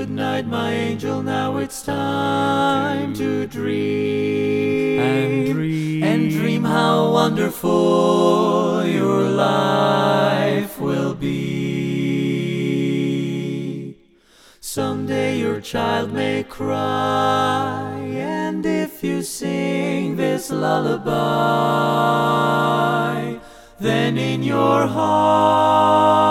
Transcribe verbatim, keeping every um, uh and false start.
Good night, my angel, now it's time to dream. And dream. And dream how wonderful your life will be. Someday your child may cry, and if you sing this lullaby, then in your heart